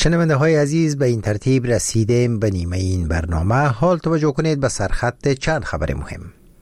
شنونده های عزیز، به این ترتیب رسیدیم به نیمه این برنامه. حال توجه کنید به سرخط چند خبر مهم.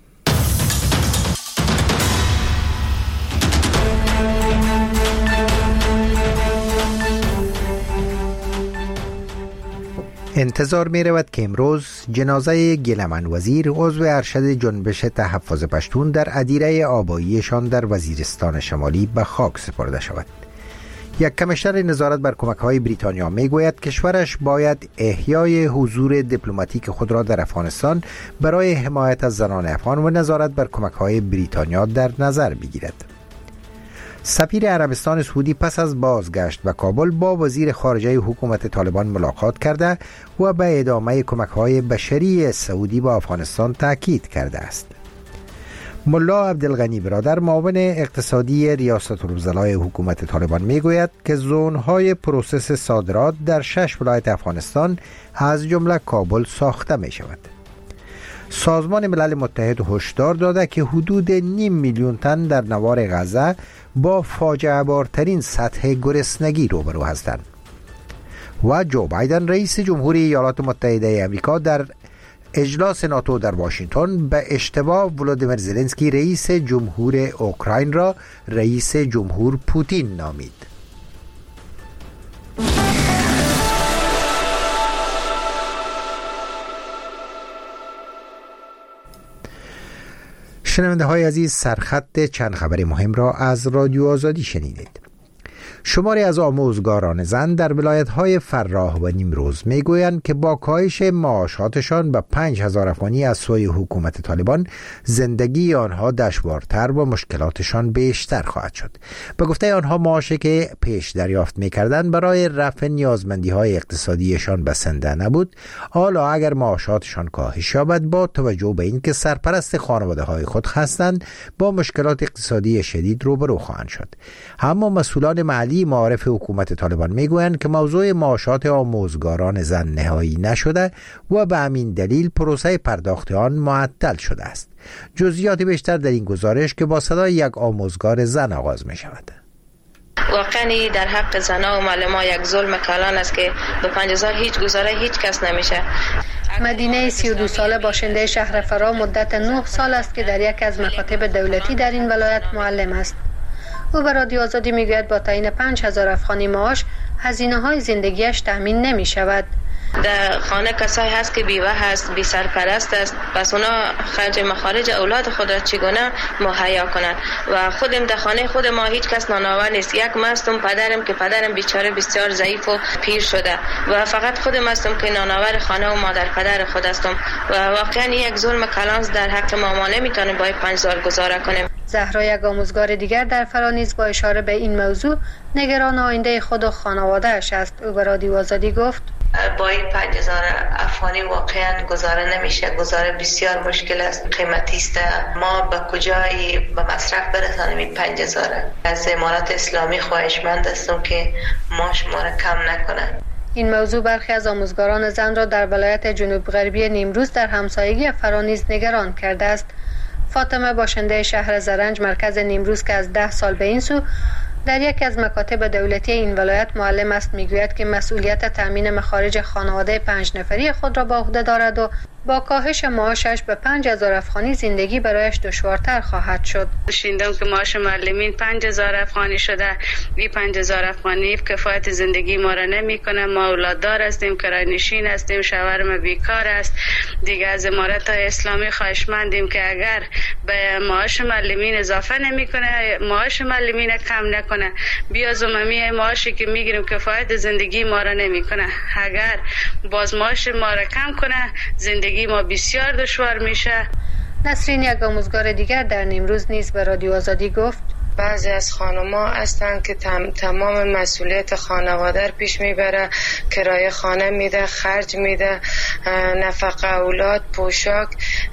انتظار می رود که امروز جنازه گیلمن وزیر عضو ارشد جنبش تحفظ پشتون در ادیره آباییشان در وزیرستان شمالی به خاک سپرده شود. یک کمشنر نظارت بر کمک‌های بریتانیا می‌گوید کشورش باید احیای حضور دیپلماتیک خود را در افغانستان برای حمایت از زنان افغان و نظارت بر کمک‌های بریتانیا در نظر بگیرد. سفیر عربستان سعودی پس از بازگشت به کابل با وزیر خارجه حکومت طالبان ملاقات کرده و به ادامه کمک‌های بشری سعودی به افغانستان تاکید کرده است. ملا عبدالغنی برادر معاون اقتصادی ریاست الوزرای حکومت طالبان میگوید که زون‌های پروسس صادرات در 6 ولایت افغانستان از جمله کابل ساخته می شود. سازمان ملل متحد هشدار داده که حدود 500,000 میلیون تن در نوار غزه با فاجعه بارترین سطح گرسنگی روبرو هستند. و جو بایدن رئیس جمهوری ایالات متحده آمریکا در اجلاس ناتو در واشنگتن به اشتباه ولودیمیر زلنسکی رئیس جمهور اوکراین را رئیس جمهور پوتین نامید. شنونده های عزیز، سرخط چند خبر مهم را از رادیو آزادی شنیدید. شماری از آموزگاران زن در ولایت‌های فراه و نیمروز میگویند که با کاهش معاشاتشان به 5,000 افغانی از سوی حکومت طالبان زندگی آنها دشوارتر و مشکلاتشان بیشتر خواهد شد. به گفته آنها معاشی که پیش دریافت می‌کردند برای رفع نیازمندی‌های اقتصادیشان بسنده نبود. حالا اگر معاشاتشان کاهش یابد با توجه به اینکه سرپرست خانواده‌های خود هستند با مشکلات اقتصادی شدید روبرو خواهند شد. اما مسئولان محلی معارف حکومت طالبان میگویند که موضوع معاشات آموزگاران زن نهایی نشده و به همین دلیل پروسه پرداخت آن معطل شده است. جزئیات بیشتر در این گزارش که با صدای یک آموزگار زن آغاز می شود. واقعا در حق زنها و معلم‌ها یک ظلم کلان است که به 5,000 هیچ گزاره هیچ کس نمیشه. مدینه 32 ساله باشنده شهر فرا مدت 9 سال است که در یک از مکاتب دولتی در این ولایت معلم است. او به رادیو آزادی میگوید با تعیین 5,000 افغانی معاش هزینه‌های زندگیش تامین نمی شود. در خانه کسایی هست که بیوه هست، بی سرپرست است، پس اونا خرج مخارج اولاد خود را چگونه مهیا کنند و خودم در خانه خود ما هیچ کس نانآور نیست. یک مستم پدرم که پدرم بیچاره بسیار ضعیف و پیر شده و فقط خودم هستم که نانآور خانه و مادر پدر خود هستم و واقعا یک ظلم کلان در حق ما نمیتونیم با 5,000 گزاره کنیم. زهرا یک آموزگار دیگر در فرانیز با اشاره به این موضوع نگران آینده خود و خانواده‌اش است. او به رادیو آزادی گفت با این 5,000 افغانی واقعا گزاره نمیشه. گزاره بسیار مشکل است، قیمتی است. ما به کجای به مصرف برسانیم این 5,000؟ از امارات اسلامی خواهشمند هستم که ماش ما را کم نکنه. این موضوع برخی از آموزگاران زن را در ولایت جنوب غربی نیمروز در همسایگی فرانیز نگران کرده است. فاطمه باشنده شهر زرنج مرکز نیمروز که از 10 سال به این سو در یک از مکاتب دولتی این ولایت معلم است میگوید که مسئولیت تامین مخارج خانواده 5 نفری خود را به عهده دارد و با کاهش معاشش به 5,000 افغانی زندگی برایش دشوارتر خواهد شد. شنیدم که معاش معلمین 5,000 افغانی شده. این 5,000 افغانی کفایت زندگی ما را نمیکنه. ما اولاددار هستیم، کرایه نشین هستیم، شوهرم بیکار است. دیگه از امارات اسلامی خواهشمندیم که اگر به معاش معلمین اضافه نمیکنه، معاش معلمین کم نکنه، بیا زممی معاشی که میگیریم کفایت زندگی ما را نمیکنه. اگر باز معاش ما را کم کنه زندگی ما بسیار دشوار میشه. نسرین یک آموزگار دیگر در نیمروز نیز به رادیو آزادی گفت بعضی از خانم‌ها هستن که تمام مسئولیت خانواده پیش میبره، کرایه خانه میده، خرج میده، نفقه اولاد، پوشاک،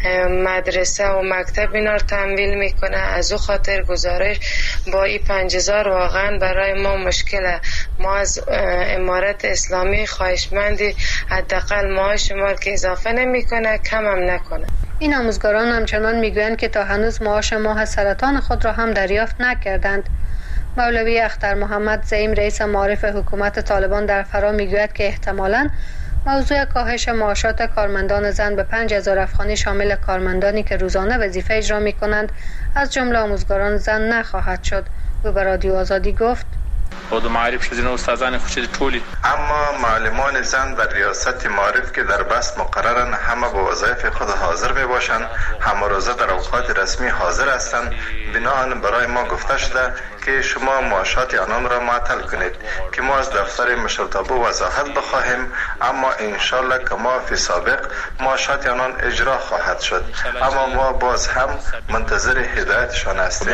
مدرسه و مکتب اینا رو تمویل میکنه. از او خاطر گزارش با این 5,000 واقعا برای ما مشکله. ما از امارت اسلامی خواهشمندی حداقل معاش ما که اضافه نمیکنه کم هم نکنه. این آموزگاران همچنان میگویند که تا هنوز معاش ماه سرطان خود را هم دریافت نکردند. مولوی اختر محمد زعیم رئیس معارف حکومت طالبان در فرا میگوید که احتمالاً موضوع کاهش معاشات کارمندان زن به 5000 افغانی شامل کارمندانی که روزانه وظیفه اجرا می‌کنند از جمله آموزگاران زن نخواهد شد. او به رادیو آزادی گفت: خود معارف شدین استادان خوشی طولی، اما معلمان زن و ریاست معارف که در بست مقررن همه به وظایف خود حاضر باشند، همه روزه در اوقات رسمی حاضر هستند. بناهن برای ما گفته شده که شما معاشات آنان را معطل کنید که ما از دفتر مشرتابه وضاحت بخواهیم، اما انشالله که ما فی سابق معاشات آنان اجرا خواهد شد، اما ما باز هم منتظر هدایتشان هستیم.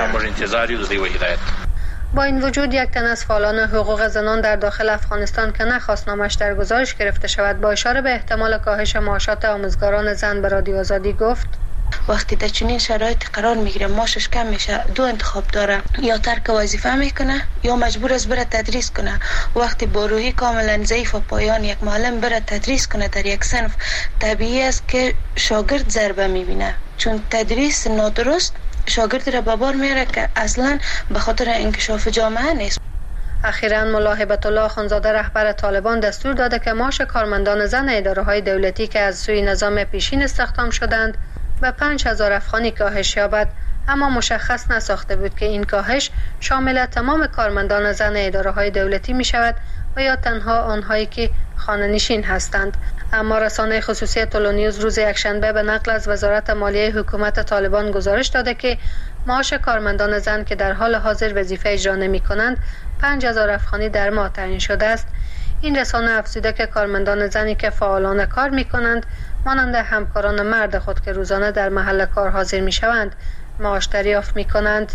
با این وجود یک تن از فعالان حقوق زنان در داخل افغانستان که نخواست نامش در گزارش گرفته شود با اشاره به احتمال کاهش معاشات آموزگاران زن به رادیو آزادی گفت: وقتی در چنین شرایط قرار میگیره معاشش کم میشه، دو انتخاب داره، یا ترک وظیفه میکنه یا مجبور است بره تدریس کنه. وقتی با روحی کاملا ضعیف و پایان یک معلم بره تدریس کنه در یک صنف، طبیعی است که شاگرد ضربه میبینه، چون تدریس نادرست شاگرد را به بار میاره که اصلا به خاطر انکشاف جامعه نیست. اخیراً ملا هبت الله اخوندزاده رهبر طالبان دستور داده که معاش کارمندان زن اداره‌های دولتی که از سوی نظام پیشین استخدام شدند به 5000 افغانی کاهش یابد، اما مشخص نساخته بود که این کاهش شامل تمام کارمندان زن اداره‌های دولتی می شود و یا تنها آنهایی که خانه نشین هستند. اما رسانه خصوصی تولونیوز روز یکشنبه به نقل از وزارت مالیه حکومت طالبان گزارش داده که معاش کارمندان زن که در حال حاضر وظیفه اجرا نمی کنند 5000 افغانی در ماه تعیین شده است. این رسانه افزوده که کارمندان زنی که فعالانه کار می کنند مانند همکاران مرد خود که روزانه در محل کار حاضر می شوند معاش دریافت می کنند.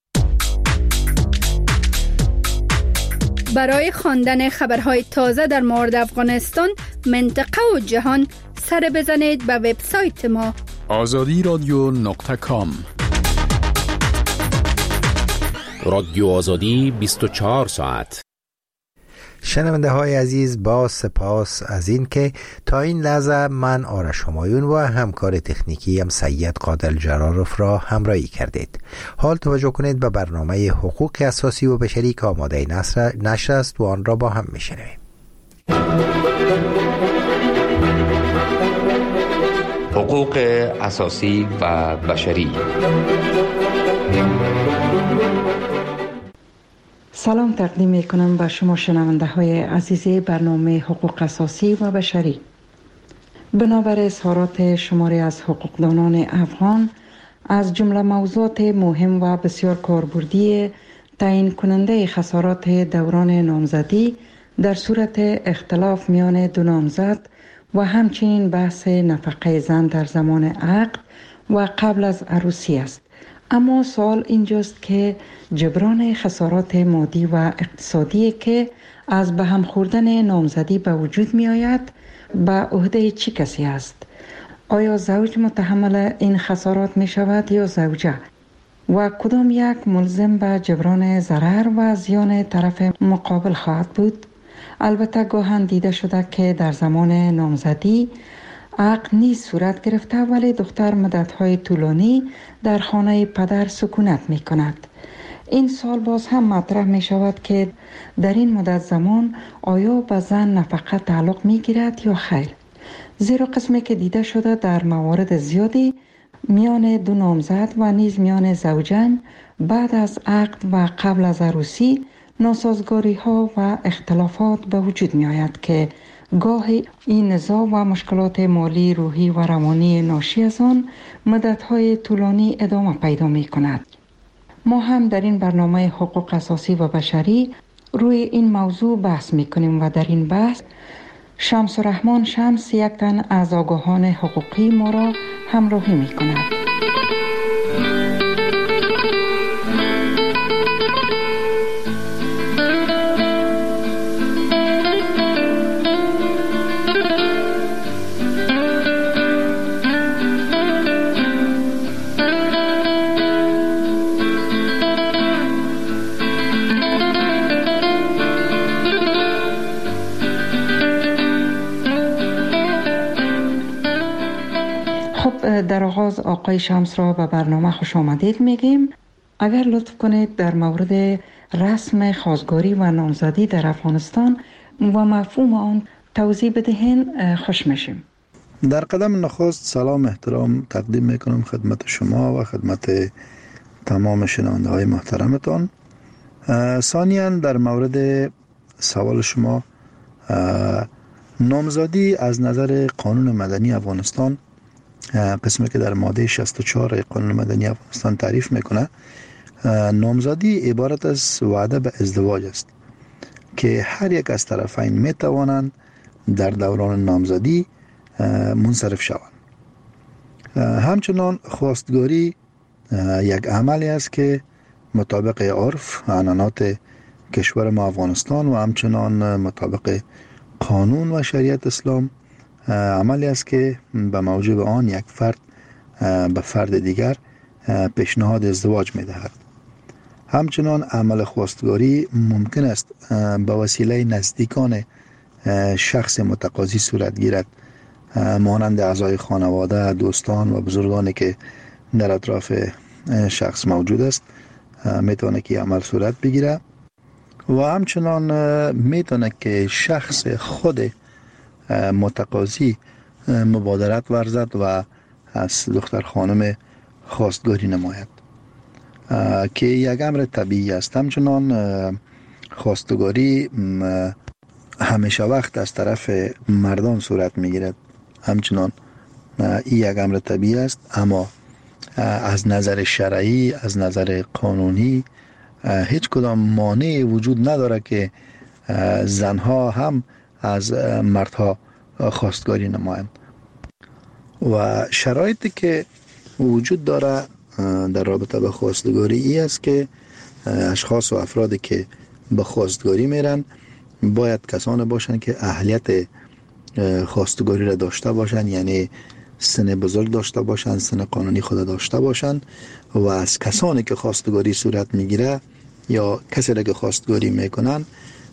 برای خواندن خبرهای تازه در مورد افغانستان، منطقه و جهان سر بزنید به وبسایت ما azadiradio.com. رادیو آزادی 24 ساعت. شنونده های عزیز، با سپاس از این که تا این لحظه من آرش همایون و همکار تکنیکی هم سید قادل جراروف را همراهی کردید. حال توجه کنید به برنامه حقوق اساسی و بشری که آماده نشر است و آن را با هم میشنویم. حقوق اساسی و بشری. سلام تقدیم میکنم به شما شنونده های عزیز برنامه حقوق اساسی و بشری. بنابر اظهارات شماری از حقوقدانان افغان از جمله موضوعات مهم و بسیار کاربردی تعیین کننده خسارات دوران نامزدی در صورت اختلاف میان دو نامزد و همچنین بحث نفقه زن در زمان عقد و قبل از عروسی است. اما سوال اینجاست که جبران خسارات مادی و اقتصادی که از به هم خوردن نامزدی به وجود می آید به عهده چه کسی است؟ آیا زوج متحمل این خسارات می شود یا زوجه؟ و کدام یک ملزم به جبران ضرر و زیان طرف مقابل خواهد بود؟ البته گاهن دیده شده که در زمان نامزدی عقد نیز صورت گرفته ولی دختر مدت‌های طولانی در خانه پدر سکونت می کند. این سال باز هم مطرح می شود که در این مدت زمان آیا به زن نفقه تعلق می گیرد یا خیر؟ زیرا قسمی که دیده شده در موارد زیادی میان دو نامزد و نیز میان زوجین بعد از عقد و قبل از عروسی ناسازگاری ها و اختلافات به وجود می آید که گاهی این نزاع و مشکلات مالی، روحی و روانی ناشی از آن مدت‌های طولانی ادامه پیدا می کند. ما هم در این برنامه حقوق اساسی و بشری روی این موضوع بحث می کنیم و در این بحث شمس الرحمن شمس یک تن از آگاهان حقوقی ما را همراهی می کند. در آغاز آقای شمس را به برنامه خوش آمدید میگیم. اگر لطف کنید در مورد رسم خواستگاری و نامزدی در افغانستان و مفهوم آن توضیح بدهین خوش میشیم. در قدم نخست سلام احترام تقدیم میکنم خدمت شما و خدمت تمام شنونده های محترمتان. ثانیاً در مورد سوال شما، نامزدی از نظر قانون مدنی افغانستان، قسمی که در ماده 64 قانون مدنی افغانستان تعریف میکنه، نامزدی عبارت از وعده به ازدواج است که هر یک از طرفین میتوانند در دوران نامزدی منصرف شوند. همچنان خواستگاری یک عملی است که مطابق عرف عنعنات کشور ما افغانستان و همچنان مطابق قانون و شریعت اسلام عملی است که به موجب آن یک فرد به فرد دیگر پیشنهاد ازدواج می‌دهد. همچنان عمل خواستگاری ممکن است به وسیله نزدیکان شخص متقاضی صورت گیرد، مانند اعضای خانواده، دوستان و بزرگانی که در اطراف شخص موجود است میتونه که عمل صورت بگیره و همچنان میتونه که شخص خود متقاضی مبادرت ورزد و از دختر خانم خواستگاری نماید که یک امر طبیعی است. همچنان خواستگاری همیشه وقت از طرف مردان صورت میگیرد، همچنان این یک امر طبیعی است، اما از نظر شرعی، از نظر قانونی هیچ کدام مانعی وجود نداره که زنها هم از مردها خواستگاری نمایند. و شرایطی که وجود داره در رابطه با خواستگاری ای است که اشخاص و افرادی که به خواستگاری میرن باید کسانی باشند که اهلیت خواستگاری را داشته باشند، یعنی سن بزرگ داشته باشند، سن قانونی خود داشته باشند و از کسانی که خواستگاری صورت میگیره یا کسی را که خواستگاری میکنن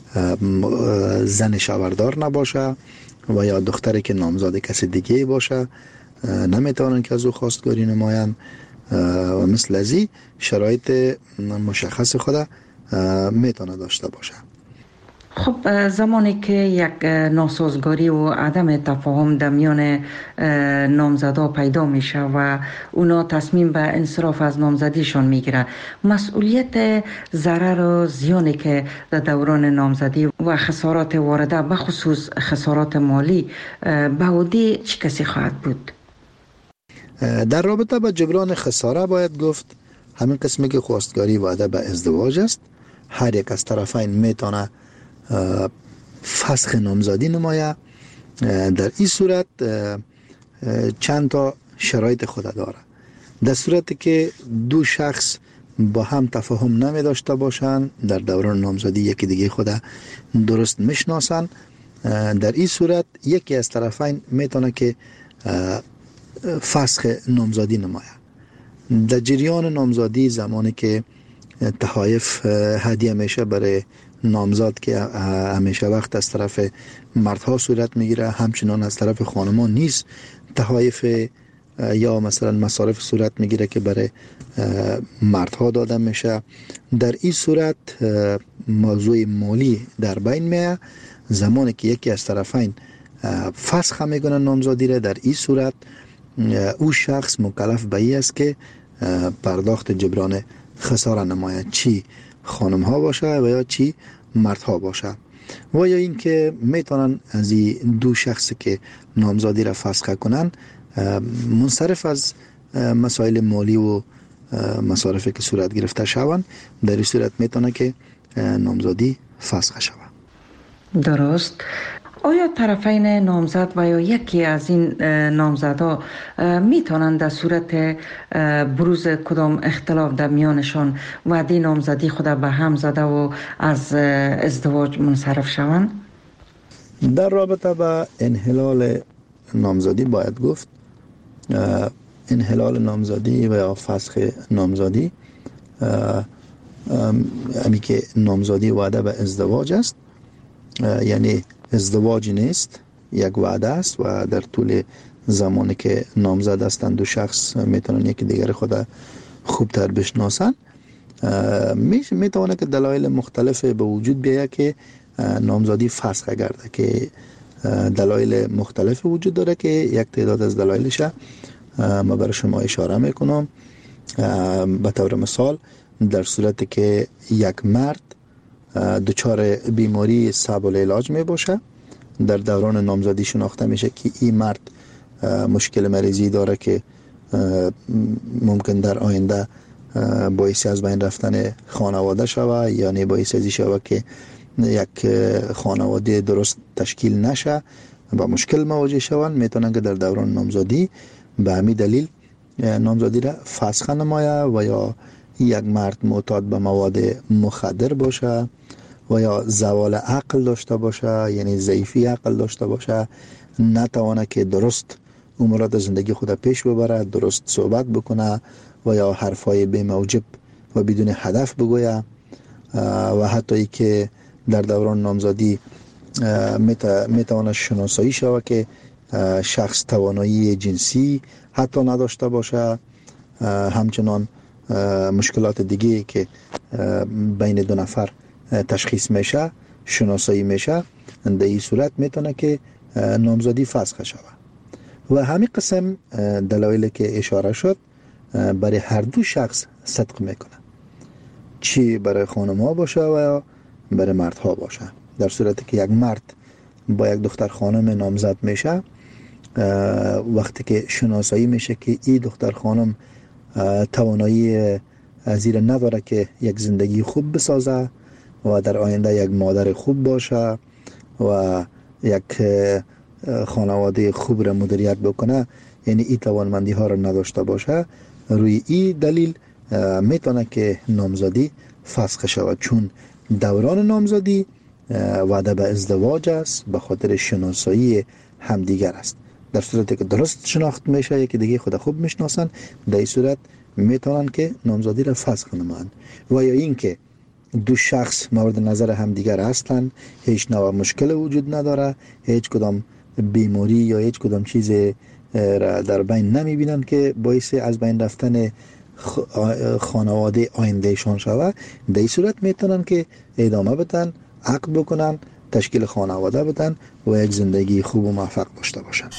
زن شوهردار نباشه و یا دختری که نامزد کسی دیگه باشه نمیتونن که از او خواستگاری نمایند و مثل ازی شرایط مشخص خود میتونه داشته باشه. خب زمانی که یک ناسازگاری و عدم تفاهم در میان نامزدا پیدا میشه و اونا تصمیم به انصراف از نامزدیشان میگیره، مسئولیت ضرر و زیانی که در دوران نامزدی و خسارات وارده به خصوص خسارات مالی به عهده چه کسی خواهد بود؟ در رابطه با جبران خساره باید گفت همین قسمی که خواستگاری وعده به ازدواج است، هر یک از طرفین میتونه فسخ نامزدی نمایه. در این صورت چند تا شرایط خود داره. در صورتی که دو شخص با هم تفاهم نمی داشته باشند، در دوران نامزدی یکی دیگه خود درست میشناسن، در این صورت یکی از طرفین میتونه که فسخ نامزدی نمایه. در جریان نامزدی زمانی که تحایف هدیه میشه برای نامزد که همیشه وقت از طرف مردها صورت میگیره، همچنان از طرف خانمان نیز تحایف یا مثلا مصارف صورت میگیره که برای مردها داده میشه. در این صورت موضوع مالی در بین میه. زمانی که یکی از طرفین فسخ میکنه نامزدی را، در این صورت او شخص مکلف به این است که پرداخت جبران خساره نماید، چی خانم ها باشه و یا چی مردها باشه، و یا اینکه میتونن از این دو شخصی که نامزدی را فسخ کنن منصرف از مسائل مالی و مصارفی که صورت گرفته شوند. در این صورت میتونه که نامزدی فسخ شود. درست. آیا طرفین نامزد و یا یکی از این نامزدها میتونند در صورت بروز کدام اختلاف در میانشان وعده نامزدی خود به هم زده و از ازدواج منصرف شوند؟ در رابطه با انحلال نامزدی باید گفت انحلال نامزدی و یا فسخ نامزدی همی که نامزدی وعده به ازدواج است، یعنی ازدواج نیست، یک وعده است و در طول زمانی که نامزد هستند دو شخص میتونن یکی دیگر خود خوبتر بشناسن. میتونه که دلایل مختلف به وجود بیاید که نامزدی فسخ گرده، که دلایل مختلف وجود داره که یک تعداد از دلایلش ما برای شما اشاره میکنم. به طور مثال در صورتی که یک مرد دچار بیماری صعب العلاج می باشه، در دوران نامزدی شناخته میشه که این مرد مشکل مریضی داره که ممکن در آینده باعث از بین رفتن خانواده شوه، یعنی باعث ازی شوه که یک خانواده درست تشکیل نشه و مشکل مواجه شوند، میتونن که در دوران نامزدی به همین دلیل نامزدی را فسخ نمایه. و یا یک مرد معتاد به مواد مخدر باشه و یا زوال عقل داشته باشه، یعنی ضعیفی عقل داشته باشه، نتوانه که درست امورات زندگی خود پیش ببره، درست صحبت بکنه و یا حرفای بی موجب و بدون هدف بگویه. و حتی ای که در دوران نامزدی میتواند شناسایی شود که شخص توانایی جنسی حتی نداشته باشه، همچنان مشکلات دیگه که بین دو نفر تشخیص میشه شناسایی میشه، در این صورت میتونه که نامزدی فسخ شود. و همین قسم دلایلی که اشاره شد برای هر دو شخص صدق میکنه، چی برای خانم‌ها باشه و یا برای مردها باشه. در صورتی که یک مرد با یک دختر خانم نامزد میشه، وقتی که شناسایی میشه که این دختر خانم توانایی زیر نداره که یک زندگی خوب بسازه و در آینده یک مادر خوب باشه و یک خانواده خوب را مدیریت بکنه، یعنی این توانمندی ها را نداشته باشه، روی این دلیل میتونه که نامزدی فسخ شود، چون دوران نامزدی وعده به ازدواج است، به خاطر شناسایی همدیگر است. در صورتی که درست شناخت میشه، یکی دیگه خود خوب میشناسن، در این صورت میتونن که نامزدی را فسخ نمایند. و یا این که دو شخص مورد نظر همدیگر هستند، هیچ نوع مشکل وجود نداره، هیچ کدام بیماری یا هیچ کدام چیز را در بین نمیبینن که باعث از بین رفتن خانواده آیندهشان شود، در این صورت میتونن که ادامه بدن، عقد بکنن، تشکیل خانواده بدن و یک زندگی خوب و موفق داشته باشند.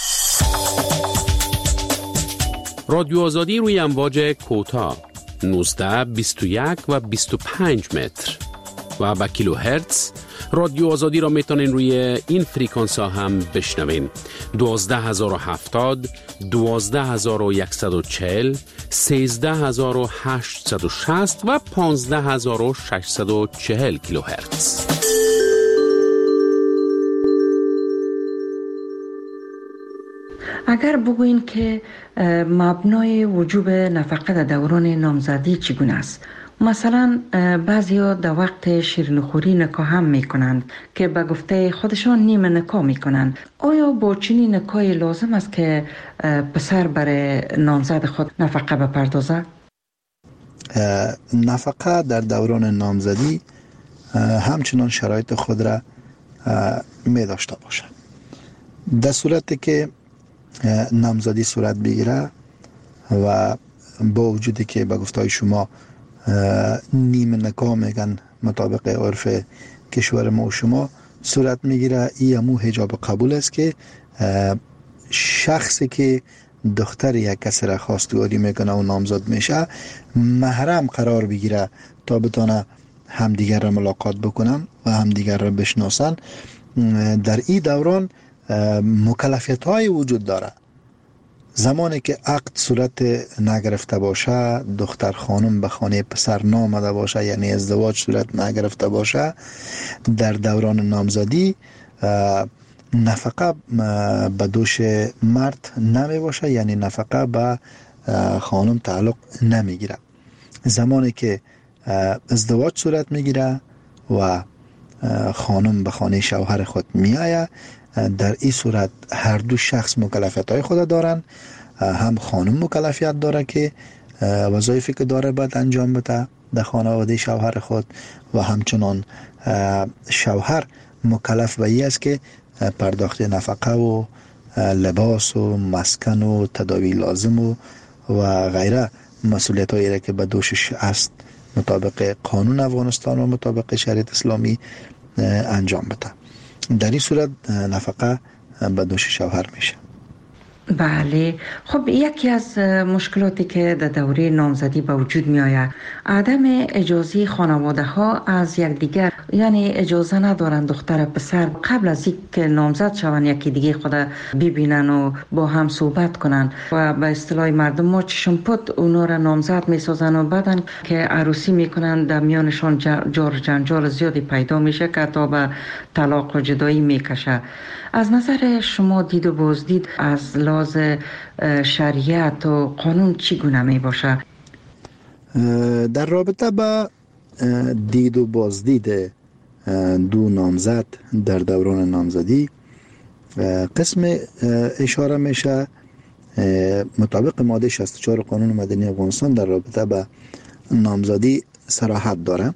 رادیو آزادی روی امواج کوتاه 19 21 و 25 متر و با کیلو هرتز. رادیو آزادی را میتونین روی این فریکانس ها هم بشنوین: 12070 12140 13860 و 15640 کیلو هرتز. اگر بگوین که مبنای وجوب نفقه در دوران نامزدی چگونه است؟ مثلا بعضیا در وقت شیرینیخوری نکاح هم میکنند که به گفته خودشان نیمه نکاح میکنند. آیا با چنین نکاحی لازم است که پسر برای نامزد خود نفقه بپردازد؟ نفقه در دوران نامزدی همچنان شرایط خود را می داشته باشد. در صورتی که نامزدی صورت بگیره و با وجودی که به گفته شما نیمه نکاح میگن مطابق عرف کشور ما و شما صورت میگیره، این همون حجاب قبول است که شخصی که دختر یک کسی را خواستگاری میکنه و نامزد میشه محرم قرار بگیره تا بتونه همدیگر را ملاقات بکنن و همدیگر را بشناسن. در این دوران مکلفیت های وجود داره. زمانی که عقد صورت نگرفته باشه، دختر خانم به خانه پسر نامده باشه، یعنی ازدواج صورت نگرفته باشه، در دوران نامزدی نفقه به دوش مرد نمی باشه، یعنی نفقه به خانم تعلق نمیگیره. زمانی که ازدواج صورت میگیره و خانم به خانه شوهر خود میآید، در این صورت هر دو شخص مکلفیت های خود دارن. هم خانم مکلفیت داره که وظایفی که داره باید انجام بده در خانواده شوهر خود، و همچنان شوهر مکلف به این است که پرداخت نفقه و لباس و مسکن و تداوی لازم و غیره مسئولیت هایی که به دوشش است مطابق قانون افغانستان و مطابق شریعت اسلامی انجام بده. در این صورت نفقه به دوش شوهر میشه. بله، خب یکی از مشکلاتی که در دوره نامزدی به وجود می آید عدم اجازه خانواده ها از یکدیگر، یعنی اجازه ندارند دختر پسر قبل از اینکه نامزد شوند یکی دیگه خود ببینن و با هم صحبت کنن و به اصطلاح مردم ما چشم پد اونا را نامزد می سازن و بعدن که عروسی می کنن در میانشان جار جنجال زیادی پیدا میشه که تا به طلاق و جدایی می کشه. از نظر شما دید و بازدید از لحاظ شریعت و قانون چگونه می باشه؟ در رابطه با دید و بازدید دو نامزد در دوران نامزدی قسم اشاره میشه مطابق ماده 64 قانون مدنی افغانستان در رابطه با نامزدی صراحت داره،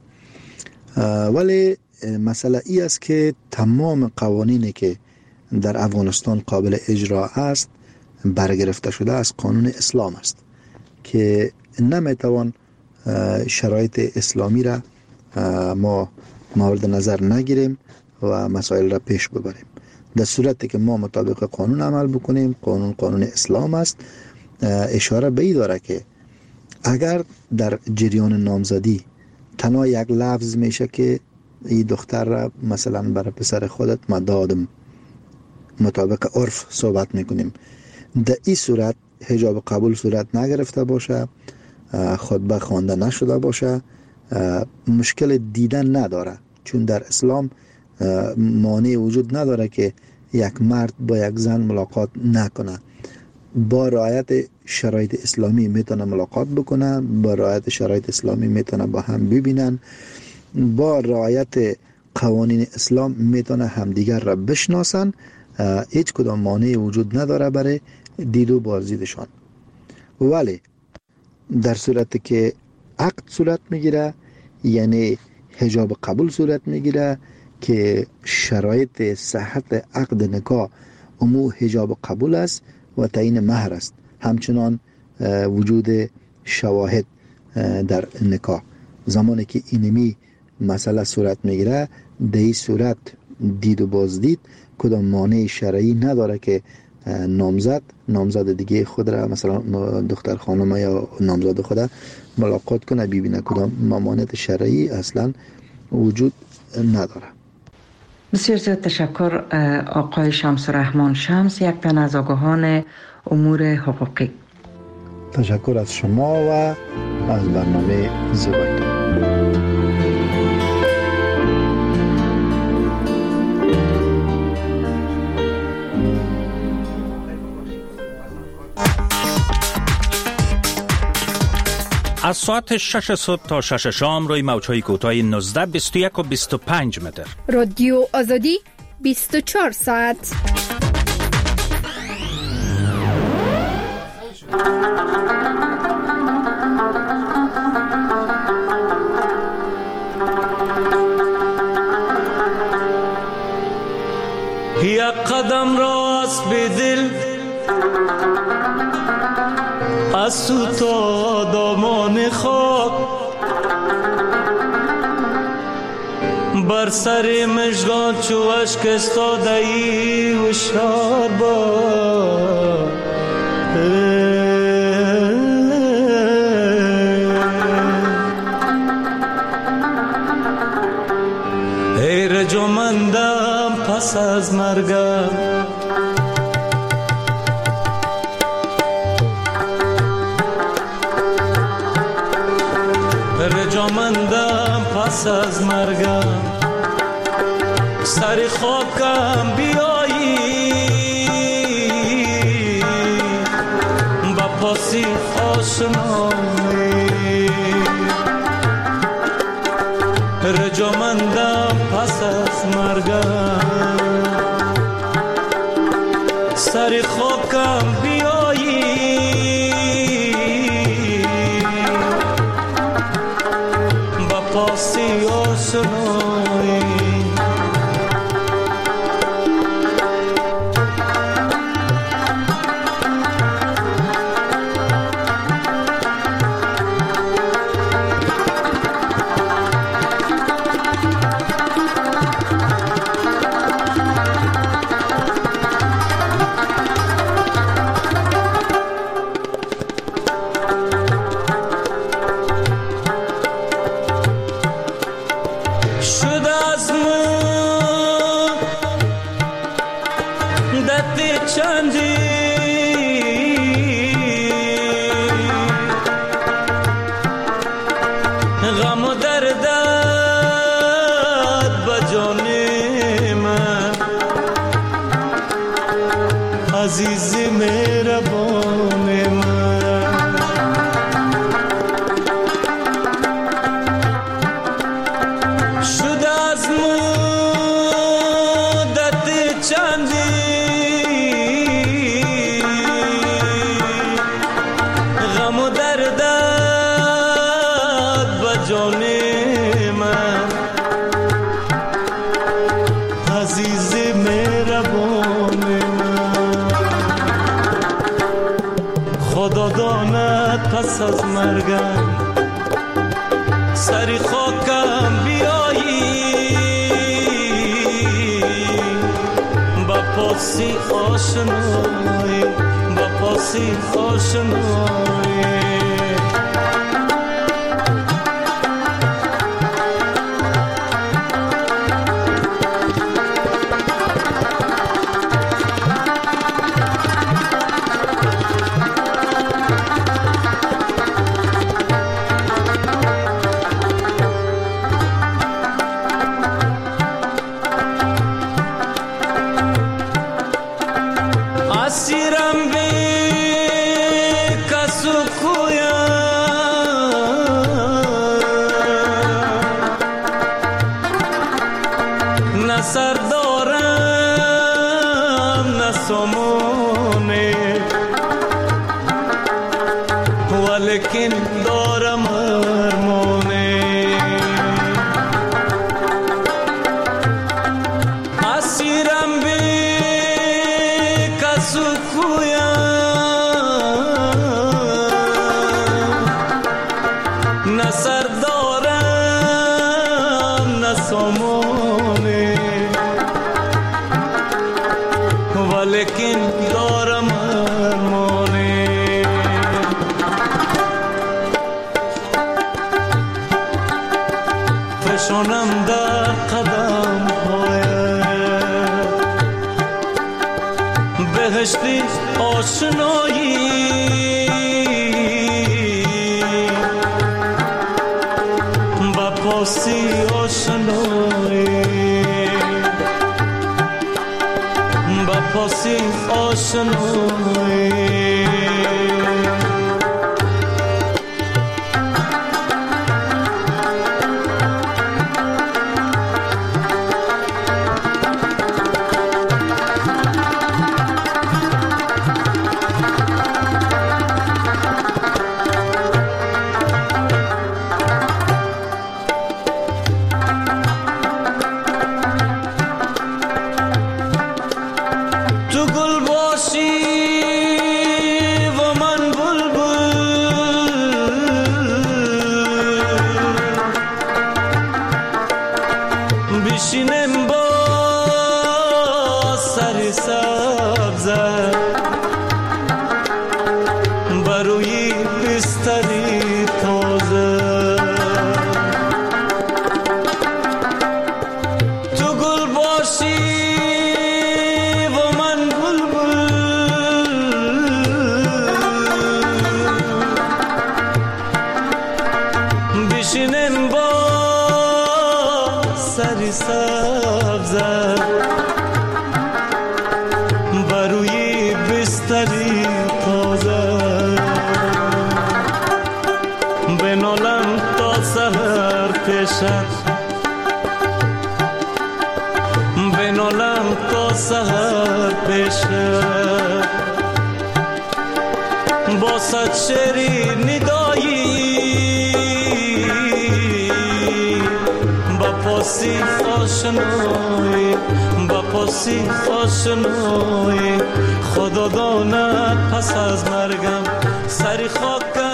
ولی مسئله ای است که تمام قوانینی که در افغانستان قابل اجرا است برگرفته شده از قانون اسلام است که نمیتوان شرایط اسلامی را ما مورد نظر نگیریم و مسائل را پیش ببریم. در صورتی که ما مطابق قانون عمل بکنیم، قانون اسلام است، اشاره به این داره که اگر در جریان نامزدی تنها یک لفظ میشه که این دختر را مثلا برای پسر خودت ما دادم، مطابق عرف صحبت میکنیم، در این صورت حجاب قبول صورت نگرفته باشه، خطبه خوانده نشده باشه، مشکل دیدن نداره، چون در اسلام مانع وجود نداره که یک مرد با یک زن ملاقات نکنه. با رعایت شرایط اسلامی میتونه ملاقات بکنه، با رعایت شرایط اسلامی میتونه با هم ببینن، با رعایت قوانین اسلام میتونه همدیگر را بشناسن. هیچ کدام مانع وجود نداره برای دید و بازدیدشان. ولی در صورتی که عقد صورت میگیره، یعنی حجاب قبول صورت میگیره که شرایط صحت عقد نکاح امو حجاب قبول است و تعیین مهر است، همچنان وجود شواهد در نکاح. زمانی که اینمی مسئله صورت میگیره، در این صورت دید و بازدید کدام مانع شرعی نداره که نامزد دیگه خود را، مثلا دختر خانم یا نامزد خود ملاقات کنه، ببینه. کدام مانع شرعی اصلا وجود نداره. بسیار زیاد تشکر آقای شمس الرحمن شمس، یک تن از آگاهان امور حقوقی. تشکر از شما و از برنامه زیبایتون. از ساعت 6 صبح تا 6 شام روی موج‌های کوتاه 19 21 و 25 متر. رادیو آزادی 24 ساعت. یک قدم راست به دل از تو تا دامان خاک، بر سر مژگان چو اشک استاده ای هوشیار باش. ای رجامندم پس از مرگم، رجامندم پس از مرگم، سر خاکم بیایی با پاسی آشنایی، رجامندم پس از مرگم، سر خاکم بیایی با پاسی آشنایی. چندی غم و دردت به جان من عزیز مهربان من شده از مدت چندی غم و دردت به جان من عزیز مهربان من خدا داند پس از مرگم سری خاکم بیایی با پاسی آشنایی با پاسی آشنایی اسیرم بی کس و کویم نه سر دارم نه سامانه ولیکن دارم ارمانه اسیرم بی کس و کویم نه سر دارم نه سامانه ولیکن دارم ارمانه فشانم در قدم بهشتی آشنایی با پاسی آشنایی با پاسی آشنایی تو گل باشی و من بلبل بشینم با سر سبزه بروی بستری تازه تو گل باشی بشینم با سری سبزه بروی بستری تازه بنالم تا سحر پیشت بنالم تا سحر پیشت با صد شعری ندایی با پاسی آشنایی با پاسی آشنایی خدا داند پس از مرگم سری خاک